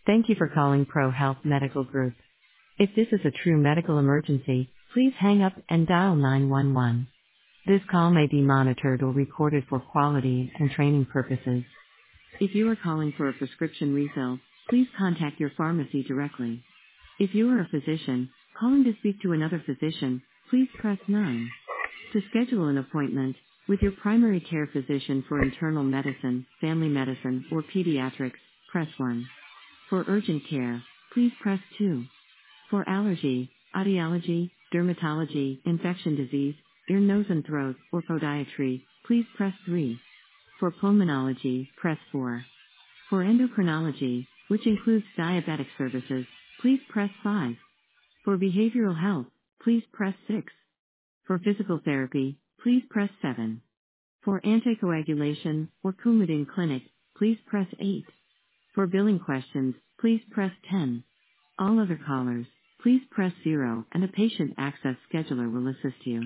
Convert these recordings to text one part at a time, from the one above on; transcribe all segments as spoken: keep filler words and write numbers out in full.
Thank you for calling Pro Health Medical Group. If this is a true medical emergency, please hang up and dial nine one one. This call may be monitored or recorded for quality and training purposes. If you are calling for a prescription refill, please contact your pharmacy directly. If you are a physician, calling to speak to another physician, please press nine. To schedule an appointment with your primary care physician for internal medicine, family medicine, or pediatrics, press one. For urgent care, please press two. For allergy, audiology, dermatology, infection disease, ear, nose and throat, or podiatry, please press three. For pulmonology, press four. For endocrinology, which includes diabetic services, please press five. For behavioral health, please press six. For physical therapy, please press seven. For anticoagulation or Coumadin Clinic, please press eight. For billing questions, please press ten. All other callers, please press zero and a patient access scheduler will assist you.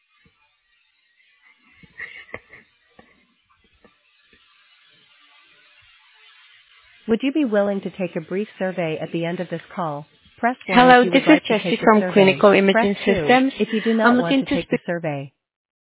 Would you be willing to take a brief survey at the end of this call? Press one if Hello, you this would is like to Jessie take the from survey. Clinical Press Imaging two Systems. if you do I'm not want looking to to take the speak. survey.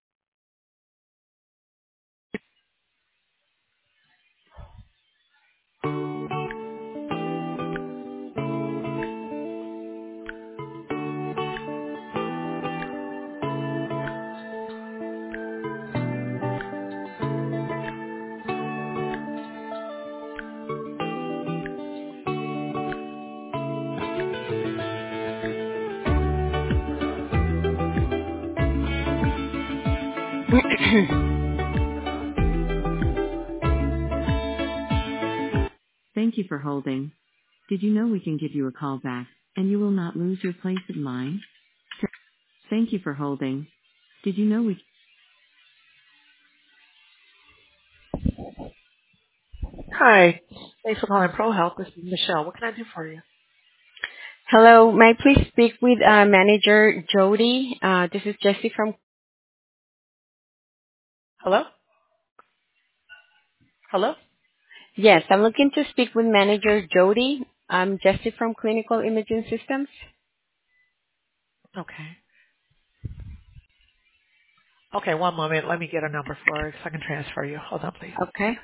Thank you for holding. Did you know we can give you a call back, and you will not lose your place in line? Thank you for holding. Did you know we... Hi. Thanks for calling Pro Health. This is Michelle. What can I do for you? Hello, may I please speak with uh, Manager Jody? Uh, this is Jessie from. Hello? Hello? Yes, I'm looking to speak with Manager Jody. I'm Jessie from Clinical Imaging Systems. Okay. Okay, one moment. Let me get a number for her so I can transfer you. Hold on, please. Okay.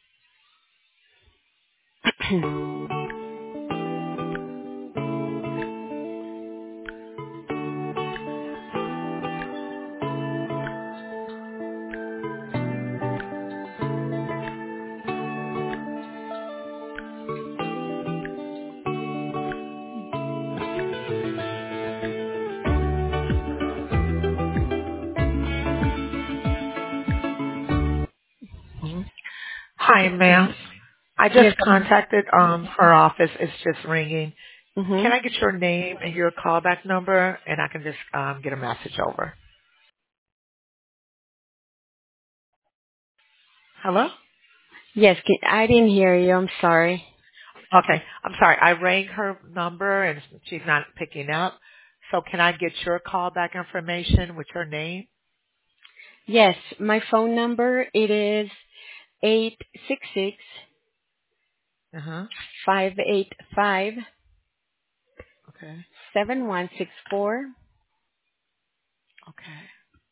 Mhm. Hi, ma'am. I just Yes. contacted um her office. It's just ringing. Mm-hmm. Can I get your name and your callback number, and I can just um get a message over? Hello? Yes, can, I didn't hear you. I'm sorry. Okay. I'm sorry. I rang her number, and she's not picking up. So can I get your callback information with your name? Yes, my phone number it is eight six six Uh-huh. five eight five Okay. seven one six four. Okay.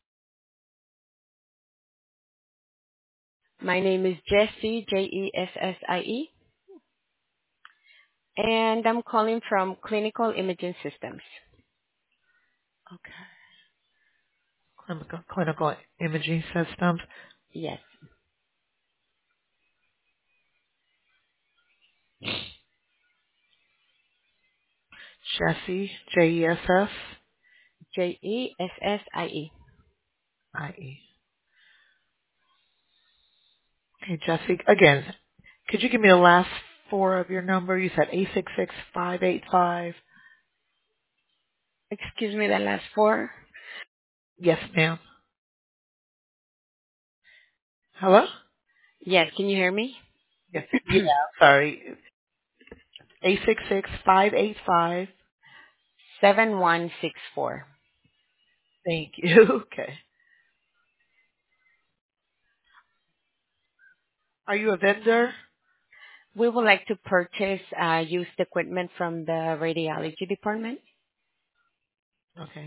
My name is Jessie, J E S S I E, and I'm calling from Clinical Imaging Systems. Okay. Clinical, clinical imaging systems. Yes, Jesse, J E S S J E S S I E. I E. Okay, Jesse, again, could you give me the last four of your number? You said eight six six five eight five. Excuse me, the last four. Yes, ma'am. Hello? Yes, can you hear me? Yes. Yeah, sorry. eight six six five eight five. seven one six four. Thank you. Okay. Are you a vendor? We would like to purchase uh, used equipment from the radiology department. Okay.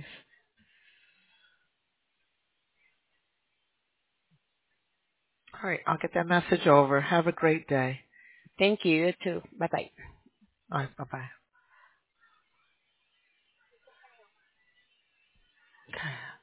All right. I'll get that message over. Have a great day. Thank you. You too. Bye-bye. All right. Bye-bye. Okay.